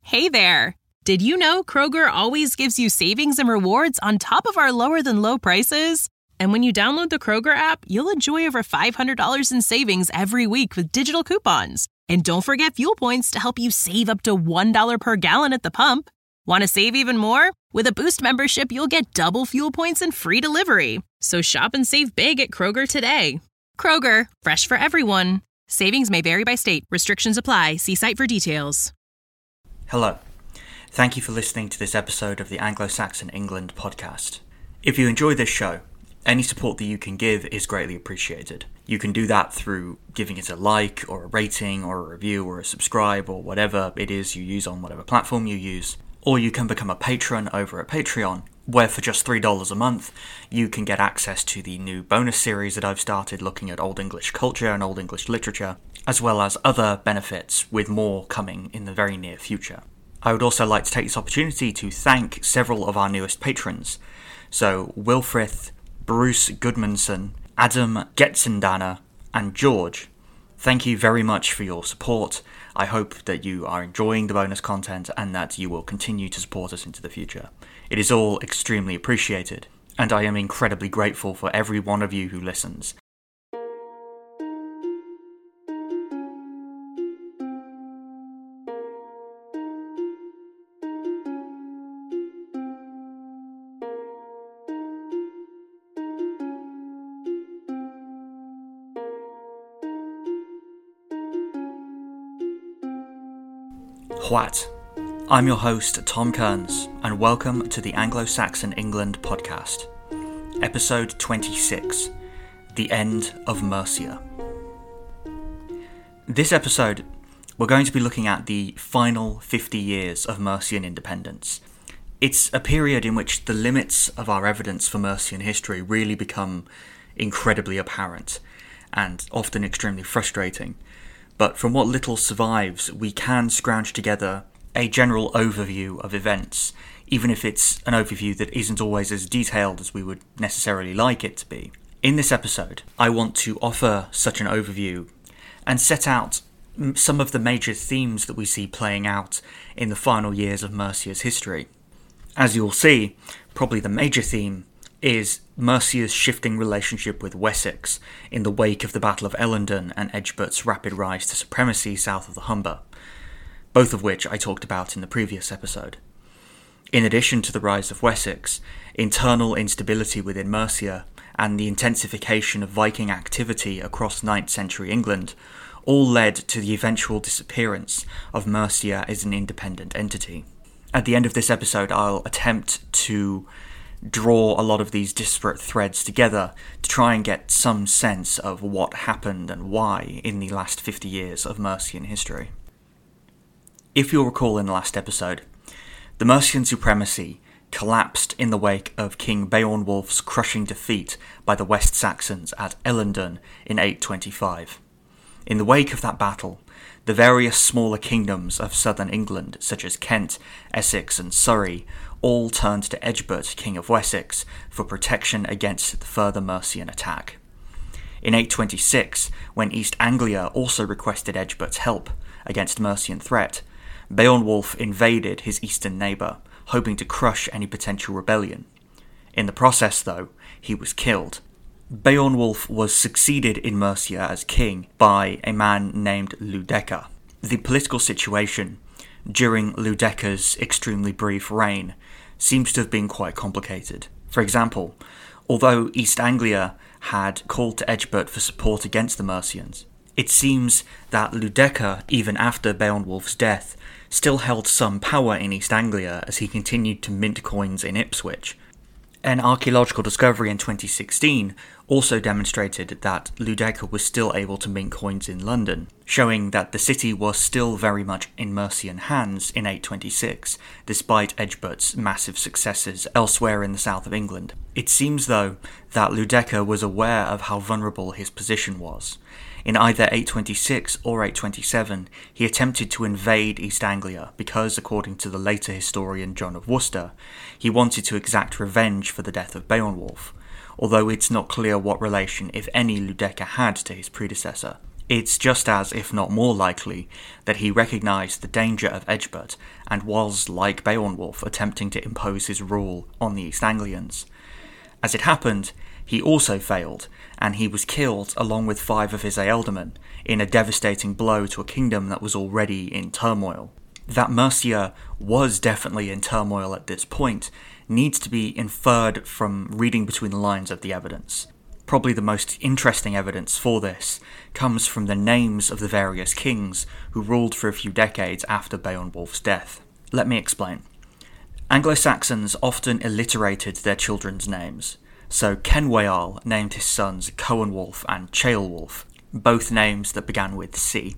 Hey there! Did you know Kroger always gives you savings and rewards on top of our lower-than-low prices? And when you download the Kroger app, you'll enjoy over $500 in savings every week with digital coupons. And don't forget fuel points to help you save up to $1 per gallon at the pump. Want to save even more? With a Boost membership, you'll get double fuel points and free delivery. So shop and save big at Kroger today. Kroger, fresh for everyone. Savings may vary by state. Restrictions apply. See site for details. Hello. Thank you for listening to this episode of the Anglo-Saxon England podcast. If you enjoy this show, any support that you can give is greatly appreciated. You can do that through giving it a like or a rating or a review or a subscribe or whatever it is you use on whatever platform you use. Or you can become a patron over at Patreon, where for just $3 a month, you can get access to the new bonus series that I've started looking at Old English culture and Old English literature, as well as other benefits, with more coming in the very near future. I would also like to take this opportunity to thank several of our newest patrons. So, Wilfrith, Bruce Goodmanson, Adam Getzendana, and George. Thank you very much for your support. I hope that you are enjoying the bonus content and that you will continue to support us into the future. It is all extremely appreciated, and I am incredibly grateful for every one of you who listens. What? I'm your host, Tom Kearns, and welcome to the Anglo-Saxon England podcast. Episode 26, The End of Mercia. This episode, we're going to be looking at the final 50 years of Mercian independence. It's a period in which the limits of our evidence for Mercian history really become incredibly apparent, and often extremely frustrating. But from what little survives, we can scrounge together a general overview of events, even if it's an overview that isn't always as detailed as we would necessarily like it to be. In this episode, I want to offer such an overview and set out some of the major themes that we see playing out in the final years of Mercia's history. As you'll see, probably the major theme is Mercia's shifting relationship with Wessex in the wake of the Battle of Ellendun and Egbbert's rapid rise to supremacy south of the Humber, both of which I talked about in the previous episode. In addition to the rise of Wessex, internal instability within Mercia and the intensification of Viking activity across 9th century England all led to the eventual disappearance of Mercia as an independent entity. At the end of this episode, I'll attempt to draw a lot of these disparate threads together to try and get some sense of what happened and why in the last 50 years of Mercian history. If you'll recall in the last episode, the Mercian supremacy collapsed in the wake of King Beornwulf's crushing defeat by the West Saxons at Ellendun in 825. In the wake of that battle, the various smaller kingdoms of southern England, such as Kent, Essex and Surrey, all turned to Egbert, King of Wessex, for protection against the further Mercian attack. In 826, when East Anglia also requested Egbert's help against Mercian threat, Beornwulf invaded his eastern neighbour, hoping to crush any potential rebellion. In the process, though, he was killed. Beornwulf was succeeded in Mercia as king by a man named Ludeca. The political situation during Ludeca's extremely brief reign seems to have been quite complicated. For example, although East Anglia had called to Egbert for support against the Mercians, it seems that Ludeca, even after Beornwulf's death, still held some power in East Anglia as he continued to mint coins in Ipswich. An archaeological discovery in 2016 also demonstrated that Ludeca was still able to mint coins in London, showing that the city was still very much in Mercian hands in 826, despite Egbert's massive successes elsewhere in the south of England. It seems, though, that Ludeca was aware of how vulnerable his position was. In either 826 or 827, he attempted to invade East Anglia because, according to the later historian John of Worcester, he wanted to exact revenge for the death of Beornwulf, although it's not clear what relation, if any, Ludeca had to his predecessor. It's just as, if not more likely, that he recognised the danger of Egbert and was, like Beowulf, attempting to impose his rule on the East Anglians. As it happened, he also failed, and he was killed along with 5 of his ealdormen in a devastating blow to a kingdom that was already in turmoil. That Mercia was definitely in turmoil at this point needs to be inferred from reading between the lines of the evidence. Probably the most interesting evidence for this comes from the names of the various kings who ruled for a few decades after Beowulf's death. Let me explain. Anglo-Saxons often alliterated their children's names, so Kenweal named his sons Coenwulf and Ceolwulf, both names that began with C.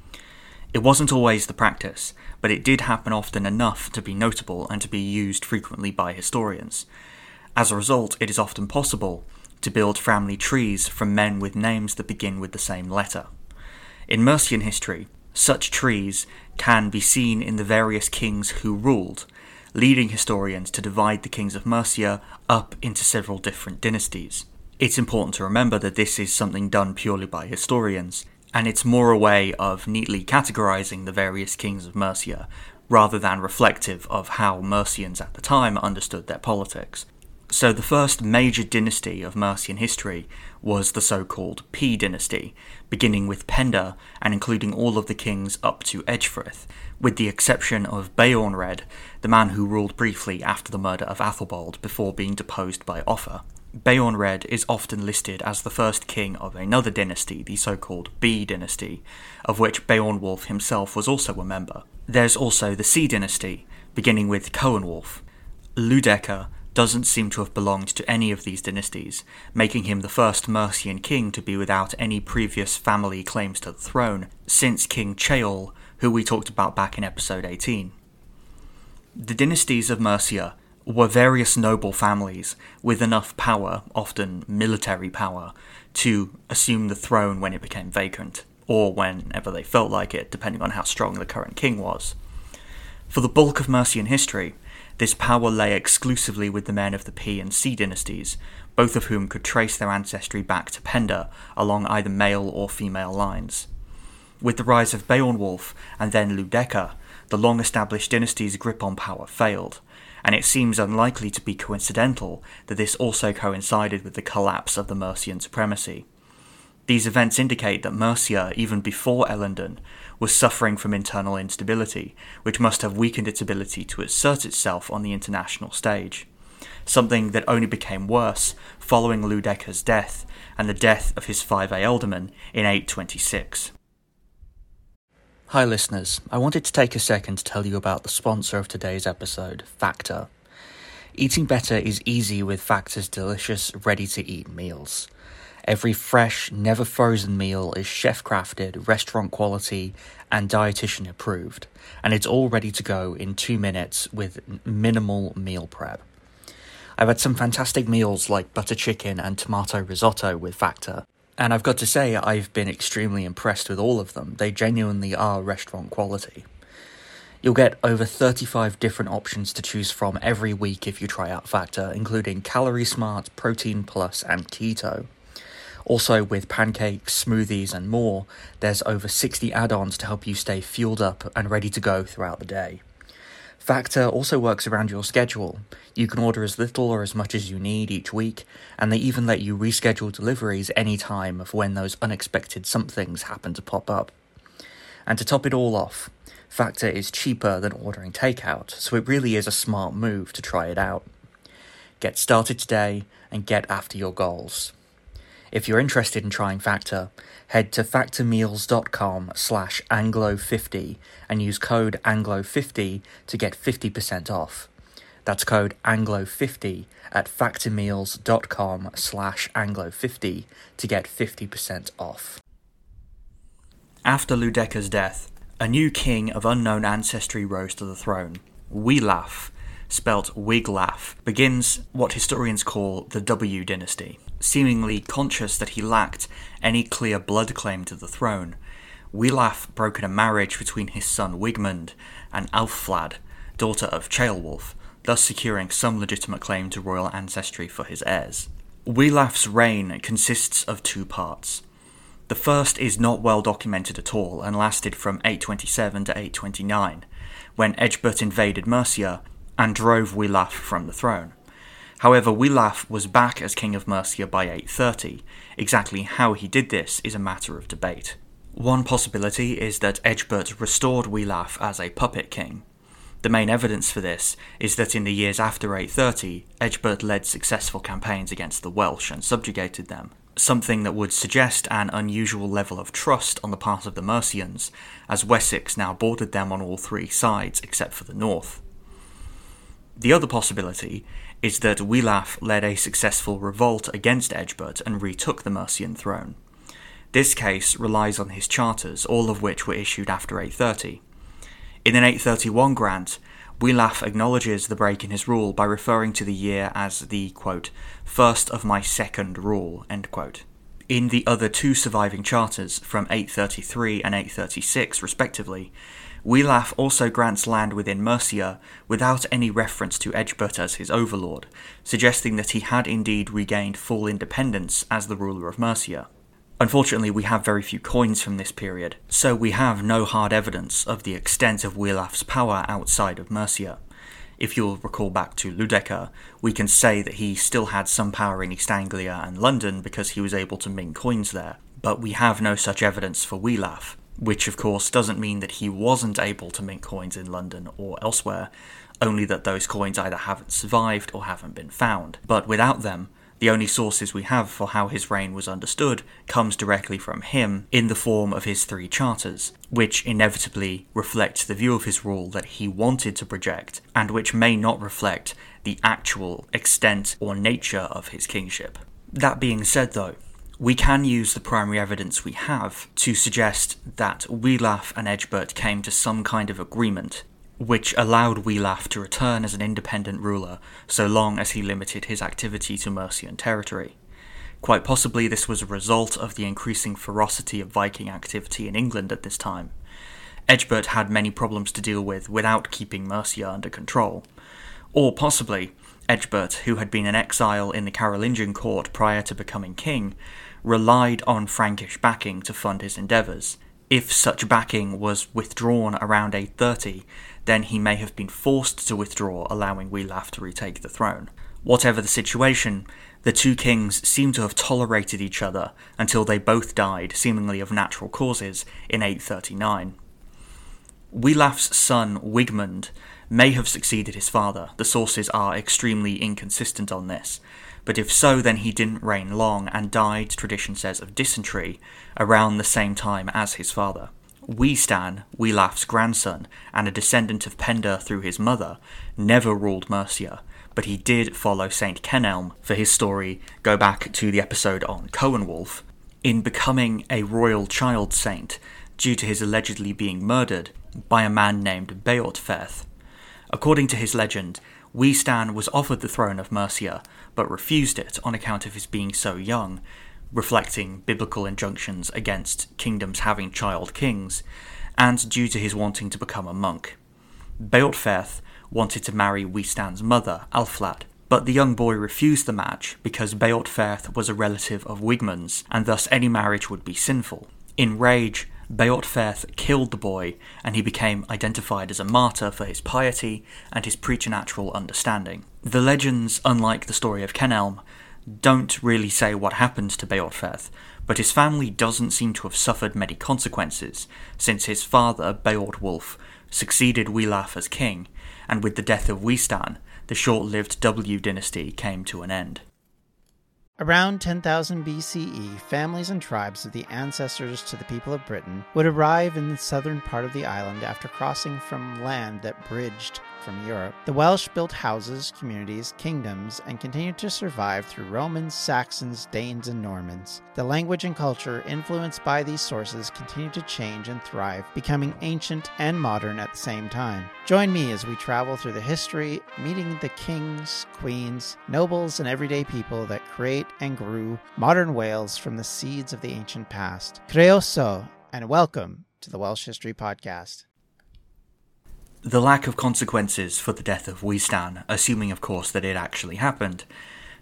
It wasn't always the practice, but it did happen often enough to be notable and to be used frequently by historians. As a result, it is often possible to build family trees from men with names that begin with the same letter. In Mercian history, such trees can be seen in the various kings who ruled, leading historians to divide the kings of Mercia up into several different dynasties. It's important to remember that this is something done purely by historians, and it's more a way of neatly categorising the various kings of Mercia, rather than reflective of how Mercians at the time understood their politics. So the first major dynasty of Mercian history was the so-called P dynasty, beginning with Penda and including all of the kings up to Edgefrith, with the exception of Beornred, the man who ruled briefly after the murder of Athelbald before being deposed by Offa. Beornred is often listed as the first king of another dynasty, the so-called B dynasty, of which Beowulf himself was also a member. There's also the C dynasty, beginning with Coenwulf. Ludeca doesn't seem to have belonged to any of these dynasties, making him the first Mercian king to be without any previous family claims to the throne, since King Ceol, who we talked about back in episode 18. The dynasties of Mercia were various noble families with enough power, often military power, to assume the throne when it became vacant, or whenever they felt like it, depending on how strong the current king was. For the bulk of Mercian history, this power lay exclusively with the men of the P and C dynasties, both of whom could trace their ancestry back to Penda along either male or female lines. With the rise of Beowulf and then Ludeca, the long-established dynasty's grip on power failed, and it seems unlikely to be coincidental that this also coincided with the collapse of the Mercian supremacy. These events indicate that Mercia, even before Ellendun, was suffering from internal instability, which must have weakened its ability to assert itself on the international stage, something that only became worse following Ludeca's death and the death of his 5 ealdormen in 826. Hi listeners, I wanted to take a second to tell you about the sponsor of today's episode, Factor. Eating better is easy with Factor's delicious, ready-to-eat meals. Every fresh, never frozen meal is chef-crafted, restaurant quality, and dietitian approved, and it's all ready to go in 2 minutes with minimal meal prep. I've had some fantastic meals like butter chicken and tomato risotto with Factor, and I've got to say I've been extremely impressed with all of them. They genuinely are restaurant quality. You'll get over 35 different options to choose from every week if you try out Factor, including Calorie Smart, Protein Plus, and Keto. Also, with pancakes, smoothies, and more, there's over 60 add-ons to help you stay fueled up and ready to go throughout the day. Factor also works around your schedule. You can order as little or as much as you need each week, and they even let you reschedule deliveries any time of when those unexpected somethings happen to pop up. And to top it all off, Factor is cheaper than ordering takeout, so it really is a smart move to try it out. Get started today and get after your goals. If you're interested in trying Factor, head to factormeals.com/Anglo50 and use code Anglo50 to get 50% off. That's code Anglo50 at factormeals.com/Anglo50 to get 50% off. After Ludeca's death, a new king of unknown ancestry rose to the throne. Wiglaf, spelt Wiglaf, begins what historians call the W dynasty. Seemingly conscious that he lacked any clear blood claim to the throne, Wiglaf brokered a marriage between his son Wigmund and Alflad, daughter of Ceolwulf, thus securing some legitimate claim to royal ancestry for his heirs. Wiglaf's reign consists of 2 parts. The first is not well documented at all and lasted from 827 to 829, when Egbert invaded Mercia and drove Wiglaf from the throne. However, Wiglaf was back as king of Mercia by 830. Exactly how he did this is a matter of debate. One possibility is that Egbert restored Wiglaf as a puppet king. The main evidence for this is that in the years after 830, Egbert led successful campaigns against the Welsh and subjugated them, something that would suggest an unusual level of trust on the part of the Mercians, as Wessex now bordered them on all three sides except for the north. The other possibility is that Wiglaf led a successful revolt against Egbert and retook the Mercian throne. This case relies on his charters, all of which were issued after 830. In an 831 grant, Wiglaf acknowledges the break in his rule by referring to the year as the, quote, first of my second rule, end quote. In the other two surviving charters, from 833 and 836 respectively, Wiglaf also grants land within Mercia without any reference to Egbert as his overlord, suggesting that he had indeed regained full independence as the ruler of Mercia. Unfortunately, we have very few coins from this period, so we have no hard evidence of the extent of Wiglaf's power outside of Mercia. If you'll recall back to Ludeker, we can say that he still had some power in East Anglia and London because he was able to mint coins there, but we have no such evidence for Wiglaf, which of course doesn't mean that he wasn't able to mint coins in London or elsewhere, only that those coins either haven't survived or haven't been found. But without them, the only sources we have for how his reign was understood comes directly from him in the form of his three charters, which inevitably reflect the view of his rule that he wanted to project, and which may not reflect the actual extent or nature of his kingship. That being said though, we can use the primary evidence we have to suggest that Wiglaf and Egbert came to some kind of agreement, which allowed Wiglaf to return as an independent ruler so long as he limited his activity to Mercian territory. Quite possibly this was a result of the increasing ferocity of Viking activity in England at this time. Egbert had many problems to deal with without keeping Mercia under control. Or possibly, Egbert, who had been in exile in the Carolingian court prior to becoming king, relied on Frankish backing to fund his endeavours. If such backing was withdrawn around 830, then he may have been forced to withdraw, allowing Wiglaf to retake the throne. Whatever the situation, the two kings seem to have tolerated each other until they both died, seemingly of natural causes, in 839. Wiglaf's son Wigmund may have succeeded his father. The sources are extremely inconsistent on this, but if so, then he didn't reign long and died, tradition says, of dysentery around the same time as his father. Weohstan, Wiglaf's grandson, and a descendant of Penda through his mother, never ruled Mercia, but he did follow Saint Kenelm. For his story, go back to the episode on Coenwulf, in becoming a royal child saint due to his allegedly being murdered by a man named Beorhtferth. According to his legend, Weohstan was offered the throne of Mercia, but refused it on account of his being so young, reflecting biblical injunctions against kingdoms having child kings, and due to his wanting to become a monk. Beorhtferth wanted to marry Weohstan's mother, Alflad, but the young boy refused the match because Beorhtferth was a relative of Wigmund's, and thus any marriage would be sinful. In rage, Beorhtferth killed the boy, and he became identified as a martyr for his piety and his preternatural understanding. The legends, unlike the story of Kenelm, don't really say what happened to Beorhtferth, but his family doesn't seem to have suffered many consequences, since his father, Beorhtwulf, succeeded Wiglaf as king, and with the death of Weohstan, the short-lived W dynasty came to an end. Around 10,000 BCE, families and tribes of the ancestors to the people of Britain would arrive in the southern part of the island after crossing from land that bridged from Europe. The Welsh built houses, communities, kingdoms, and continued to survive through Romans, Saxons, Danes, and Normans. The language and culture influenced by these sources continued to change and thrive, becoming ancient and modern at the same time. Join me as we travel through the history, meeting the kings, queens, nobles, and everyday people that create and grew modern Wales from the seeds of the ancient past. Croeso, and welcome to the Welsh History Podcast. The lack of consequences for the death of Weohstan, assuming of course that it actually happened,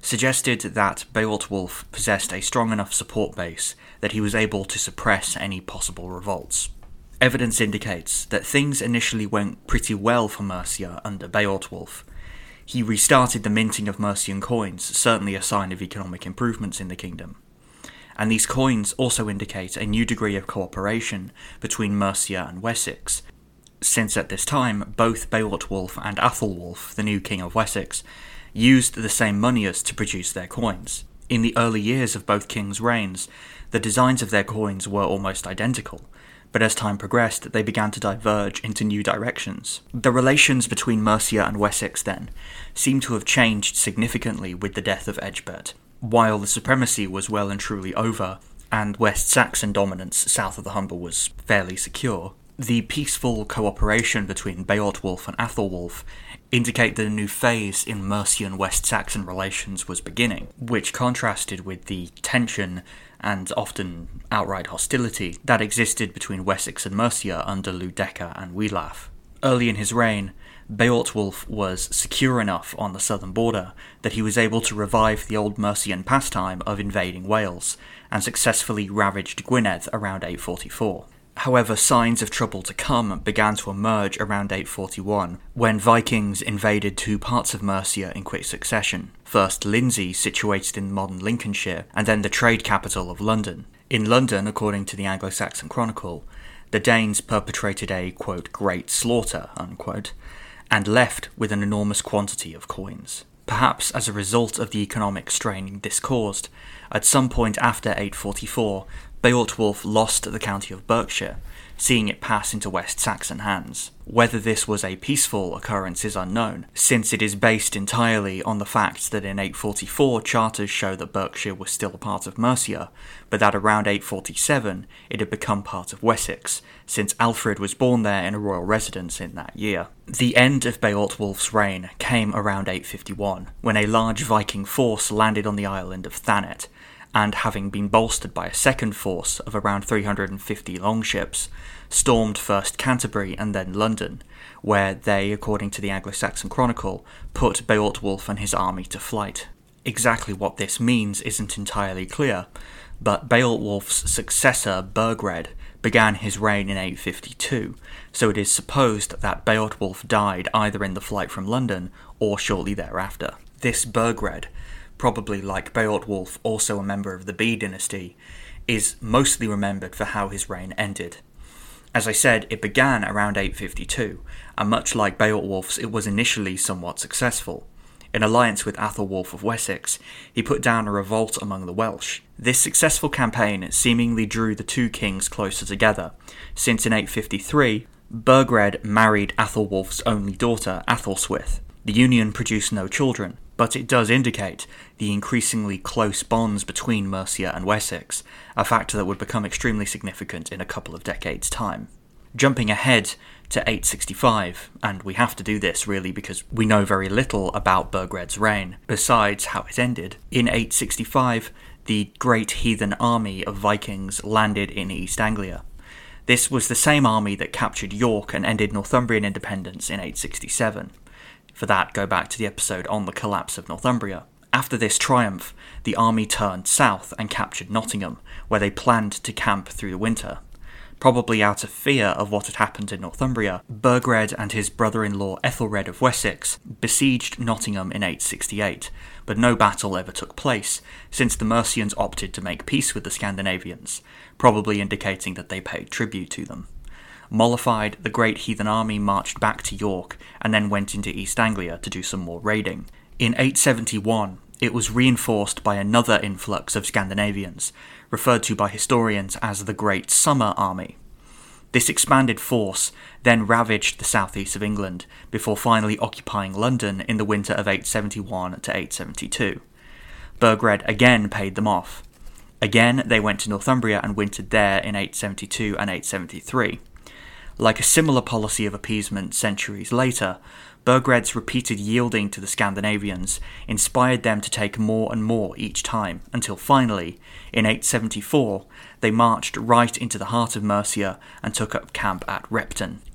suggested that Beowulf possessed a strong enough support base that he was able to suppress any possible revolts. Evidence indicates that things initially went pretty well for Mercia under Beowulf. He restarted the minting of Mercian coins, certainly a sign of economic improvements in the kingdom. And these coins also indicate a new degree of cooperation between Mercia and Wessex, since at this time both Beowulf and Athelwulf, the new king of Wessex, used the same moneyers to produce their coins. In the early years of both kings' reigns, the designs of their coins were almost identical, but as time progressed, they began to diverge into new directions. The relations between Mercia and Wessex, then, seem to have changed significantly with the death of Egbert. While the supremacy was well and truly over, and West Saxon dominance south of the Humber was fairly secure, the peaceful cooperation between Beowulf and Athelwulf indicate that a new phase in Mercian West Saxon relations was beginning, which contrasted with the tension and often outright hostility that existed between Wessex and Mercia under Ludeca and Wiglaf. Early in his reign, Beowulf was secure enough on the southern border that he was able to revive the old Mercian pastime of invading Wales, and successfully ravaged Gwynedd around 844. However, signs of trouble to come began to emerge around 841, when Vikings invaded two parts of Mercia in quick succession. First Lindsey, situated in modern Lincolnshire, and then the trade capital of London. In London, according to the Anglo-Saxon Chronicle, the Danes perpetrated a, quote, great slaughter, unquote, and left with an enormous quantity of coins. Perhaps as a result of the economic strain this caused, at some point after 844, Beowulf lost the county of Berkshire, seeing it pass into West Saxon hands. Whether this was a peaceful occurrence is unknown, since it is based entirely on the fact that in 844 charters show that Berkshire was still a part of Mercia, but that around 847 it had become part of Wessex, since Alfred was born there in a royal residence in that year. The end of Beowulf's reign came around 851, when a large Viking force landed on the island of Thanet, and having been bolstered by a second force of around 350 longships, stormed first Canterbury and then London, where they, according to the Anglo-Saxon Chronicle, put Beowulf and his army to flight. Exactly what this means isn't entirely clear, but Beowulf's successor, Burgred, began his reign in 852, so it is supposed that Beowulf died either in the flight from London or shortly thereafter. This Burgred, probably like Beowulf also a member of the Bede dynasty, is mostly remembered for how his reign ended. As I said, it began around 852, and much like Beowulf's, it was initially somewhat successful. In alliance with Athelwulf of Wessex, he put down a revolt among the Welsh. This successful campaign seemingly drew the two kings closer together, since in 853, Burgred married Athelwulf's only daughter, Athelswith. The union produced no children, but it does indicate the increasingly close bonds between Mercia and Wessex, a factor that would become extremely significant in a couple of decades' time. Jumping ahead to 865, and we have to do this really because we know very little about Burgred's reign, besides how it ended. In 865, the great heathen army of Vikings landed in East Anglia. This was the same army that captured York and ended Northumbrian independence in 867. For that, go back to the episode on the collapse of Northumbria. After this triumph, the army turned south and captured Nottingham, where they planned to camp through the winter. Probably out of fear of what had happened in Northumbria, Burgred and his brother-in-law Ethelred of Wessex besieged Nottingham in 868, but no battle ever took place, since the Mercians opted to make peace with the Scandinavians, probably indicating that they paid tribute to them. Mollified, the great heathen army marched back to York and then went into East Anglia to do some more raiding. In 871, it was reinforced by another influx of Scandinavians, referred to by historians as the Great Summer Army. This expanded force then ravaged the southeast of England, before finally occupying London in the winter of 871 to 872. Burgred again paid them off. Again, they went to Northumbria and wintered there in 872 and 873. Like a similar policy of appeasement centuries later, Burgred's repeated yielding to the Scandinavians inspired them to take more and more each time, until finally, in 874, they marched right into the heart of Mercia and took up camp at Repton.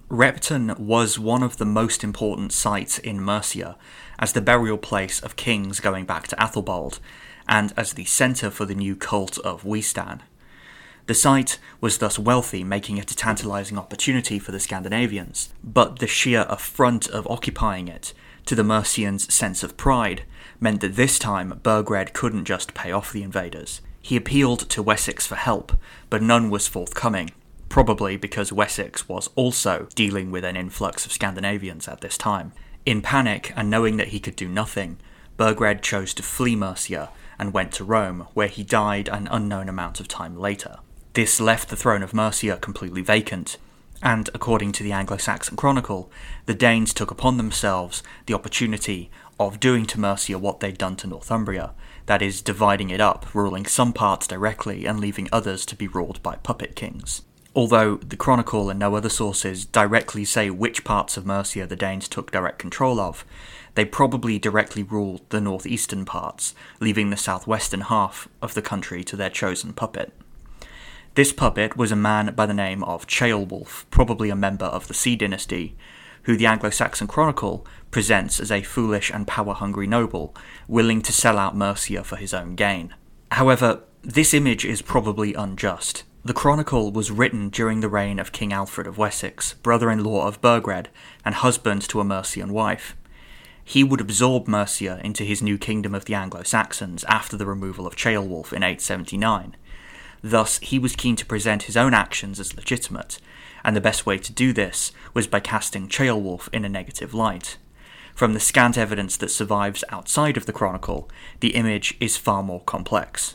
Repton was one of the most important sites in Mercia as the burial place of kings going back to Athelbald, and as the centre for the new cult of Weistan. The site was thus wealthy, making it a tantalising opportunity for the Scandinavians, but the sheer affront of occupying it, to the Mercians' sense of pride, meant that this time Burgred couldn't just pay off the invaders. He appealed to Wessex for help, but none was forthcoming, probably because Wessex was also dealing with an influx of Scandinavians at this time. In panic, and knowing that he could do nothing, Burgred chose to flee Mercia and went to Rome, where he died an unknown amount of time later. This left the throne of Mercia completely vacant, and according to the Anglo-Saxon Chronicle, the Danes took upon themselves the opportunity of doing to Mercia what they'd done to Northumbria, that is, dividing it up, ruling some parts directly and leaving others to be ruled by puppet kings. Although the Chronicle and no other sources directly say which parts of Mercia the Danes took direct control of, they probably directly ruled the northeastern parts, leaving the southwestern half of the country to their chosen puppet. This puppet was a man by the name of Ceolwulf, probably a member of the Sea dynasty, who the Anglo-Saxon Chronicle presents as a foolish and power-hungry noble, willing to sell out Mercia for his own gain. However, this image is probably unjust. The Chronicle was written during the reign of King Alfred of Wessex, brother-in-law of Burgred, and husband to a Mercian wife. He would absorb Mercia into his new kingdom of the Anglo-Saxons after the removal of Ceolwulf in 879. Thus, he was keen to present his own actions as legitimate, and the best way to do this was by casting Ceolwulf in a negative light. From the scant evidence that survives outside of the Chronicle, the image is far more complex.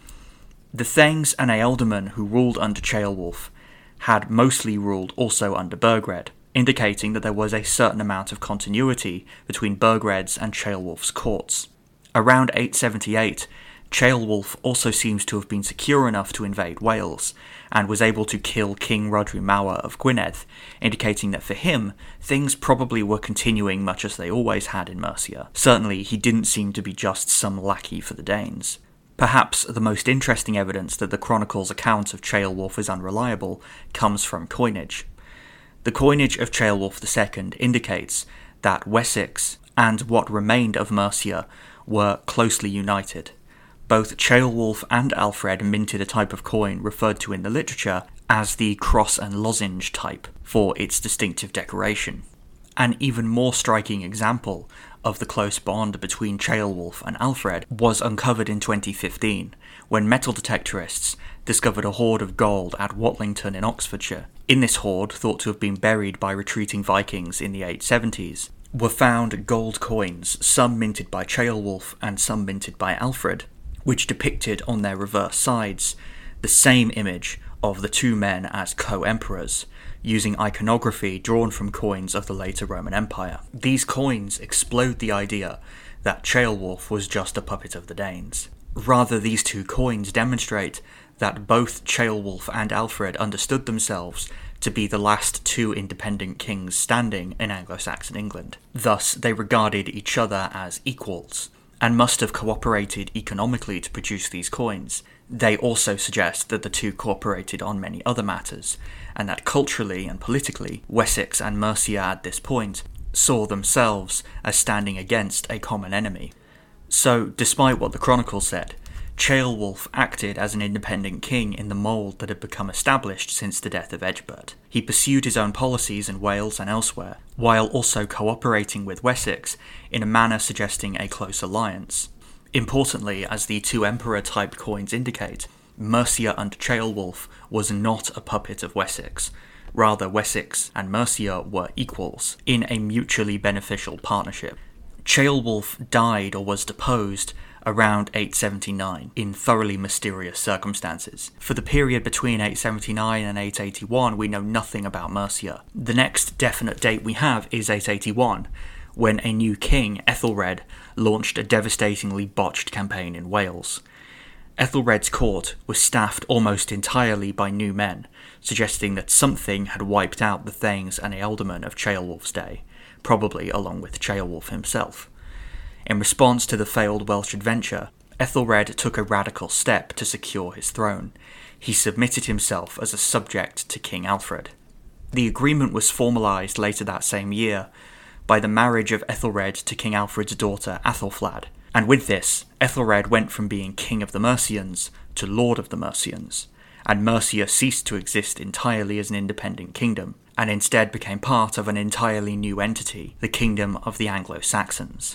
The Thanes and Ealdormen who ruled under Ceolwulf had mostly ruled also under Burgred, indicating that there was a certain amount of continuity between Burgred's and Ceolwulf's courts. Around 878, Ceolwulf also seems to have been secure enough to invade Wales, and was able to kill King Rhodri Mawr of Gwynedd, indicating that for him, things probably were continuing much as they always had in Mercia. Certainly, he didn't seem to be just some lackey for the Danes. Perhaps the most interesting evidence that the Chronicle's account of Ceolwulf is unreliable comes from coinage. The coinage of Ceolwulf II indicates that Wessex and what remained of Mercia were closely united. Both Ceolwulf and Alfred minted a type of coin referred to in the literature as the cross and lozenge type for its distinctive decoration. An even more striking example of the close bond between Ceolwulf and Alfred was uncovered in 2015, when metal detectorists discovered a hoard of gold at Watlington in Oxfordshire. In this hoard, thought to have been buried by retreating Vikings in the 870s, were found gold coins, some minted by Ceolwulf and some minted by Alfred, which depicted on their reverse sides the same image of the two men as co-emperors, using iconography drawn from coins of the later Roman Empire. These coins explode the idea that Ceolwulf was just a puppet of the Danes. Rather, these two coins demonstrate that both Ceolwulf and Alfred understood themselves to be the last two independent kings standing in Anglo-Saxon England. Thus, they regarded each other as equals, and must have cooperated economically to produce these coins. They also suggest that the two cooperated on many other matters, and that culturally and politically, Wessex and Mercia at this point saw themselves as standing against a common enemy. So, despite what the Chronicle said, Ceolwulf acted as an independent king in the mould that had become established since the death of Egbert. He pursued his own policies in Wales and elsewhere, while also cooperating with Wessex in a manner suggesting a close alliance. Importantly, as the two emperor-type coins indicate, Mercia under Ceolwulf was not a puppet of Wessex. Rather, Wessex and Mercia were equals, in a mutually beneficial partnership. Ceolwulf died or was deposed around 879 in thoroughly mysterious circumstances. For the period between 879 and 881, we know nothing about Mercia. The next definite date we have is 881, when a new king, Ethelred, launched a devastatingly botched campaign in Wales. Ethelred's court was staffed almost entirely by new men, suggesting that something had wiped out the Thanes and Ealdormen of Ceolwulf's day, probably along with Ceolwulf himself. In response to the failed Welsh adventure, Ethelred took a radical step to secure his throne. He submitted himself as a subject to King Alfred. The agreement was formalised later that same year by the marriage of Ethelred to King Alfred's daughter Athelflaed, and with this, Ethelred went from being king of the Mercians to lord of the Mercians, and Mercia ceased to exist entirely as an independent kingdom, and instead became part of an entirely new entity, the Kingdom of the Anglo-Saxons.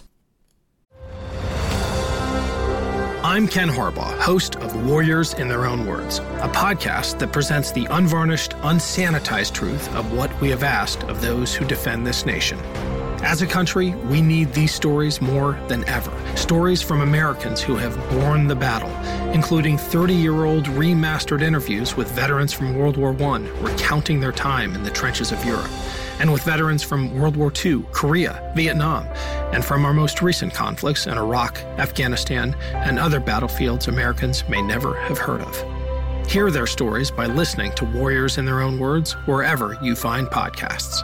I'm Ken Harbaugh, host of Warriors in Their Own Words, a podcast that presents the unvarnished, unsanitized truth of what we have asked of those who defend this nation. As a country, we need these stories more than ever. Stories from Americans who have borne the battle, including 30-year-old remastered interviews with veterans from World War I recounting their time in the trenches of Europe, and with veterans from World War II, Korea, Vietnam, and from our most recent conflicts in Iraq, Afghanistan, and other battlefields Americans may never have heard of. Hear their stories by listening to Warriors in Their Own Words wherever you find podcasts.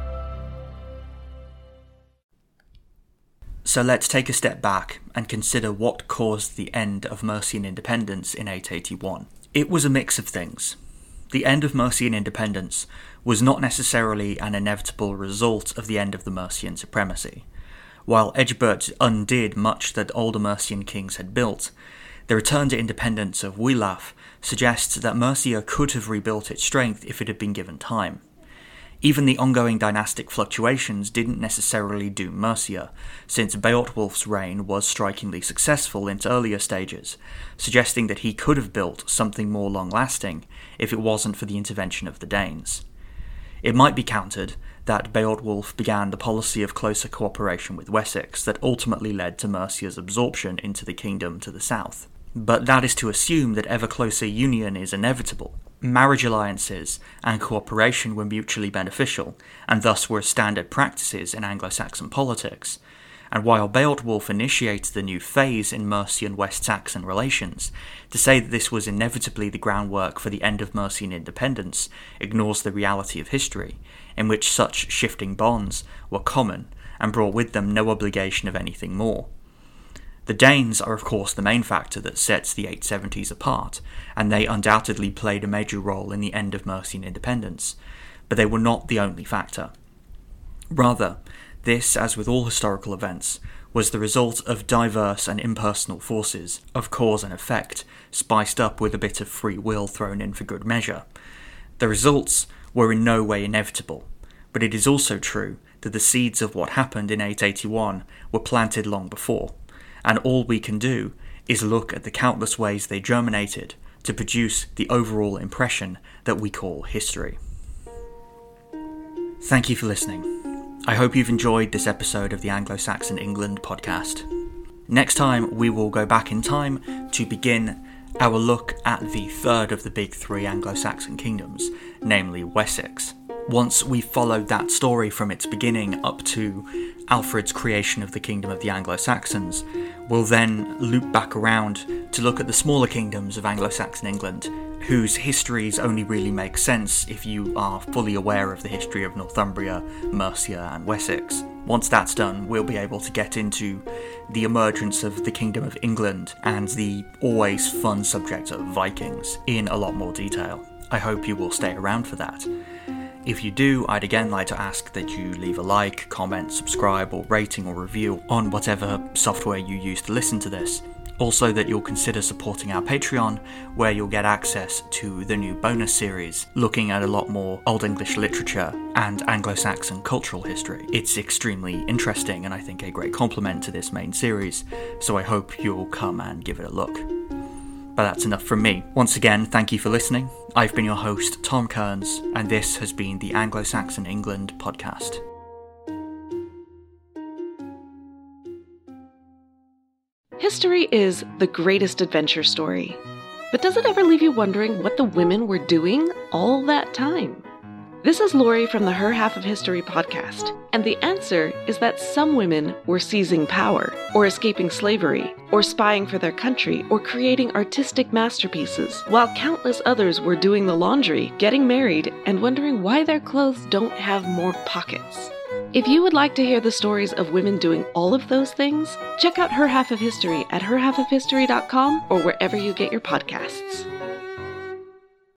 So let's take a step back and consider what caused the end of Mercian independence in 881. It was a mix of things. The end of Mercian independence was not necessarily an inevitable result of the end of the Mercian supremacy. While Egbert undid much that older Mercian kings had built, the return to independence of Wiglaf suggests that Mercia could have rebuilt its strength if it had been given time. Even the ongoing dynastic fluctuations didn't necessarily doom Mercia, since Beowulf's reign was strikingly successful in its earlier stages, suggesting that he could have built something more long-lasting if it wasn't for the intervention of the Danes. It might be countered that Beowulf began the policy of closer cooperation with Wessex that ultimately led to Mercia's absorption into the kingdom to the south. But that is to assume that ever closer union is inevitable. Marriage alliances and cooperation were mutually beneficial, and thus were standard practices in Anglo-Saxon politics. And while Beowulf initiated the new phase in Mercian-West Saxon relations, to say that this was inevitably the groundwork for the end of Mercian independence ignores the reality of history, in which such shifting bonds were common and brought with them no obligation of anything more. The Danes are of course the main factor that sets the 870s apart, and they undoubtedly played a major role in the end of Mercian independence, but they were not the only factor. Rather, this, as with all historical events, was the result of diverse and impersonal forces, of cause and effect, spiced up with a bit of free will thrown in for good measure. The results were in no way inevitable, but it is also true that the seeds of what happened in 881 were planted long before, and all we can do is look at the countless ways they germinated to produce the overall impression that we call history. Thank you for listening. I hope you've enjoyed this episode of the Anglo-Saxon England podcast. Next time, we will go back in time to begin our look at the third of the big three Anglo-Saxon kingdoms, namely Wessex. Once we've followed that story from its beginning up to Alfred's creation of the Kingdom of the Anglo-Saxons, we'll then loop back around to look at the smaller kingdoms of Anglo-Saxon England, whose histories only really make sense if you are fully aware of the history of Northumbria, Mercia and Wessex. Once that's done, we'll be able to get into the emergence of the Kingdom of England and the always fun subject of Vikings in a lot more detail. I hope you will stay around for that. If you do, I'd again like to ask that you leave a like, comment, subscribe, or rating or review on whatever software you use to listen to this. Also that you'll consider supporting our Patreon, where you'll get access to the new bonus series, looking at a lot more Old English literature and Anglo-Saxon cultural history. It's extremely interesting and I think a great complement to this main series, so I hope you'll come and give it a look. But that's enough from me. Once again, thank you for listening. I've been your host, Tom Kearns, and this has been the Anglo-Saxon England podcast. History is the greatest adventure story. But does it ever leave you wondering what the women were doing all that time? This is Lori from the Her Half of History podcast, and the answer is that some women were seizing power, or escaping slavery, or spying for their country, or creating artistic masterpieces, while countless others were doing the laundry, getting married, and wondering why their clothes don't have more pockets. If you would like to hear the stories of women doing all of those things, check out Her Half of History at herhalfofhistory.com or wherever you get your podcasts.